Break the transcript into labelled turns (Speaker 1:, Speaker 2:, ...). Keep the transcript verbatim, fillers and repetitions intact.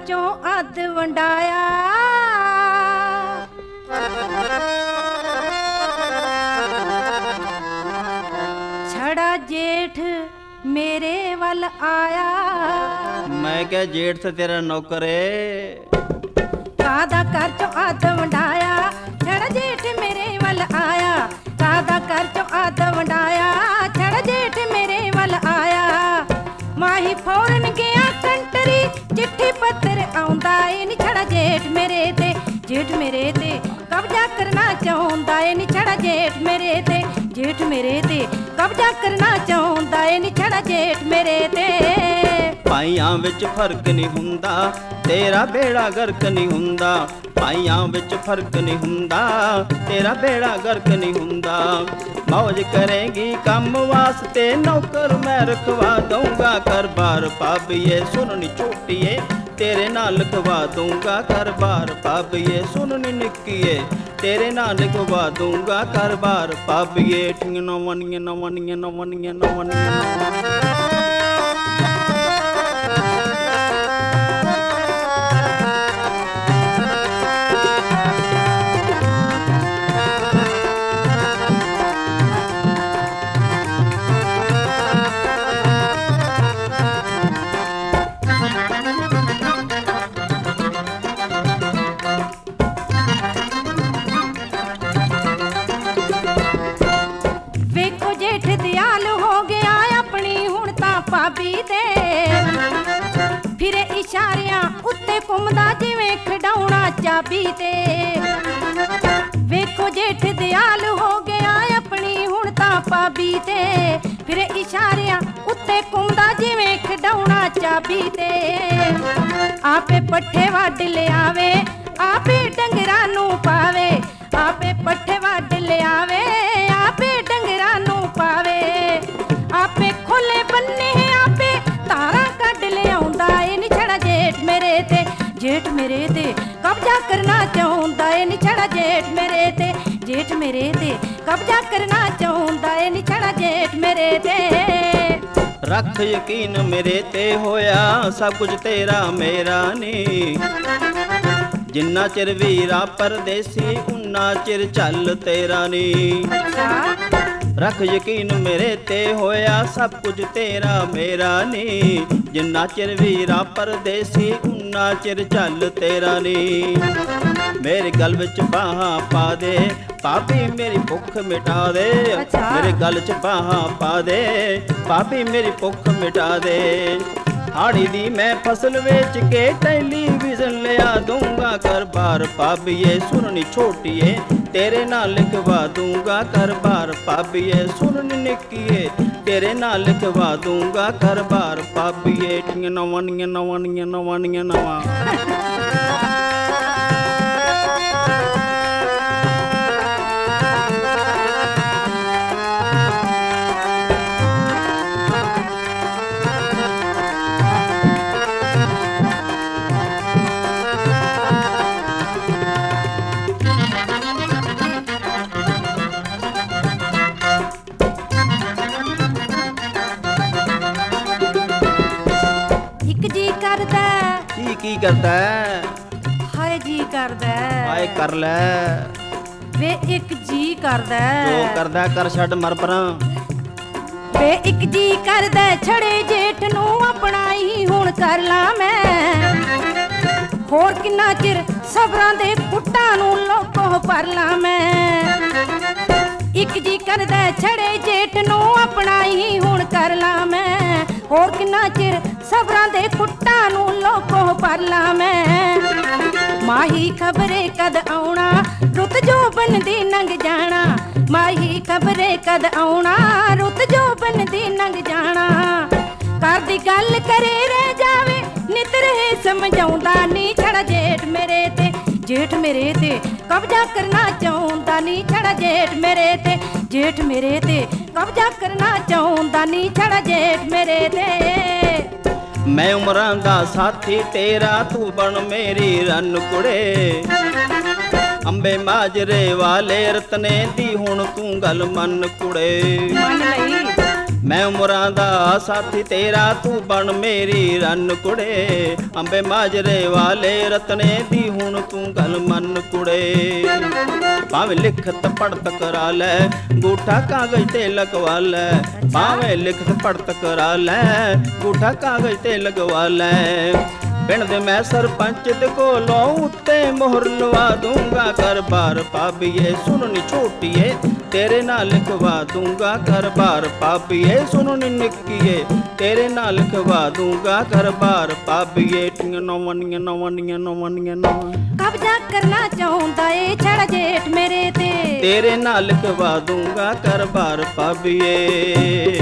Speaker 1: चों अध वंडाया। छड़ा जेठ मेरे वल आया।
Speaker 2: मैं क्या जेठ से तेरा नौकर है।
Speaker 1: कादा कर चो अध वंडाया, छड़ा जेठ मेरे वल आया। कादा कर चो अध वंडाया, छड़ा जेठ मेरे वल आया। माही फौरन गया कंटरी, चिट्ठी पत्र आउंदा ए नी छड़ा जेठ मेरे ते। जेठ मेरे ते कब्जा करना चाहुंदा ए नी छड़ा जेठ मेरे ते। जेठ मेरे ते कब्जा करना चाहुंदा ए नी छड़ा जेठ मेरे ते।
Speaker 2: ਭਾਈਆਂ ਵਿੱਚ ਫਰਕ ਨਹੀਂ ਹੁੰਦਾ, ਤੇਰਾ ਬੇੜਾ ਗਰਕ ਨਹੀਂ ਹੁੰਦਾ। ਭਾਈਆਂ ਵਿੱਚ ਫਰਕ ਨਹੀਂ ਹੁੰਦਾ, ਤੇਰਾ ਬੇੜਾ ਗਰਕ ਨਹੀਂ ਹੁੰਦਾ। ਮौज ਕਰੇਗੀ ਕੰਮ ਵਾਸਤੇ ਨੌਕਰ ਮੈਂ ਰਖਵਾ ਦਊਂਗਾ। ਕਰ ਬਾਰ ਪਾਬੀਏ ਸੁਣਨੀ ਛੋਟੀਏ, ਤੇਰੇ ਨਾਲ ਲਿਖਵਾ ਦਊਂਗਾ। ਕਰ ਬਾਰ ਪਾਬੀਏ ਸੁਣਨੀ ਨਿੱਕੀਏ, ਤੇਰੇ ਨਾਲ ਲਿਖਵਾ ਦਊਂਗਾ। ਕਰ ਬਾਰ ਪਾਬੀਏ ਠਿੰਗ ਨਾ ਵਨੀਆਂ ਨਾ ਵਨੀਆਂ ਨਾ ਵਨੀਆਂ ਨਾ ਵਨੀਆਂ।
Speaker 1: फिरे इशारियां उत्ते घुमदा जिवें खिडौना चाबी ते। वेखो जेठ दयाल हो गया अपनी हुण तां भाभी ते। फिरे इशारियां उत्ते घुमदा जिवें खिडौना चाबी ते। आपे पट्ठे वढ लियावे, आपे डंगरां नूं पावे। आपे पट्ठे वढ लियावे, आपे डंगरां नूं पावे। आपे खोले बन्ने आपे तारा कढ लियाउंदा ए नी छड़ा जेठ मेरे ते। जेठ मेरे ते कब्जा करना चाहुंदा ए नी छड़ा जेठ मेरे ते। जेठ मेरे ते कब्जा करना चाहुंदा ए नी छड़ा जेठ मेरे ते।
Speaker 2: रख यकीन मेरे ते होया सब कुछ तेरा मेरा नी। जिन्ना चिर वीरा परदेसी उन्ना चिर चल तेरा नी। रख यकीन मेरे ते होया सब कुछ तेरा मेरा नी। जिन्ना चिर वीरा परदेसी उन्ना चिर चल तेरा नी। मेरे गल विच बाहां पा दे भाभी मेरी भुख मिटा दे। मेरे गल च बाहां पा दे भाभी मेरी भुख मिटा दे। हाड़ी दी मैं फसल बेच के टेलीविजन लिया दूंगा। कर बार भाभीए सुननी छोटीए, तेरे नाल लिखवा दूंगा। कर बार भाभीए सुननी निक्कीए, तेरे नाल लिखवा दूंगा। कर बार भाभीए ठिंग नवनिया नवनिया नवनिया नवा। की करदा है
Speaker 1: हाय जी करदा है।
Speaker 2: हाय कर ले
Speaker 1: वे एक जी करदा है।
Speaker 2: जो करदा कर छड़ मर परां।
Speaker 1: वे एक जी करदा छड़े जेठ नूं अपना ही हुण कर ला मैं। होर किन्ना चिर सबरां दे पुट्टां नूं लोको पर ला मैं। एक जी करदा छड़े जेठ नूं अपना ही हुण कर ला मैं। होर किन्ना चिर सबरां दे पुट्टां नूं लोको पर ला मैं। माही खबरे कद आउणा रुत जो बनदी नंग जाना। माही खबरे कद आउणा रुत जो बनदी नंग जाना। कर दी गल करे रह जावे नित रहे समझाउंदा नी छड़ा जेठ मेरे ते। जेठ मेरे ते कब्जा करना चाहुंदा नी छड़ा जेठ मेरे ते। जेठ मेरे ते कब्जा करना चाहुंदा नी छड़ा जेठ मेरे ते।
Speaker 2: मैं उमरां दा साथी तेरा तू बन मेरी रन कुड़े। अंबे माजरे वाले रतने दी हुण तू गल मन कुड़े। ਮੈਂ ਉਮਰਾਂ ਦਾ ਸਾਥੀ ਤੇਰਾ, ਤੂੰ ਬਣ ਮੇਰੀ ਰੰਨ ਕੁੜੇ। ਅੰਬੇ ਮਾਜਰੇ ਵਾਲੇ ਰਤਨੇ ਦੀ ਹੁਣ ਤੂੰ ਗੱਲ ਮੰਨ ਕੁੜੇ। ਭਾਵੇਂ ਲਿਖਤ ਪੜਤ ਕਰਾ ਲੈ, ਗੂਠਾ ਕਾਗਜ਼ ਤੇ ਲਗਵਾ ਲੈ। ਭਾਵੇਂ ਲਿਖਤ ਪੜਤ ਕਰਾ ਲੈ, ਗੂਠਾ ਕਾਗਜ਼ ਤੇ ਲਗਵਾ ਲੈ। ਪਿੰਡ ਦੇ ਮੈਂ ਸਰਪੰਚ ਦੇ ਕੋਲੋਂ ਉੱਤੇ ਮੋਹਰ ਲਵਾ ਦੂੰਗਾ। ਕਰ ਬਾਰ ਪਾਬੀਏ ਸੁਣਨੀ ਛੋਟੀਏ, ਤੇਰੇ ਨਾਲ ਲਿਖਵਾ ਦੂੰਗਾ। ਕਰ ਬਾਰ ਪਾਬੀਏ ਸੁਣਨੀ ਨਿੱਕੀਏ, ਤੇਰੇ ਨਾਲ ਲਿਖਵਾ ਦੂੰਗਾ। ਕਰ ਬਾਰ ਪਾਬੀਏ ਟੀਆਂ ਨਵਨੀਆਂ ਨਵਨੀਆਂ ਨਵਨੀਆਂ ਨਵਾਂ।
Speaker 1: ਕਬਜ਼ਾ ਕਰਨਾ ਚਾਹੁੰਦਾ ਏ ਛੜ ਜੇਠ ਮੇਰੇ ਤੇ,
Speaker 2: ਤੇਰੇ ਨਾਲ ਲਿਖਵਾ ਦੂੰਗਾ। ਕਰ ਬਾਰ ਪਾਬੀਏ।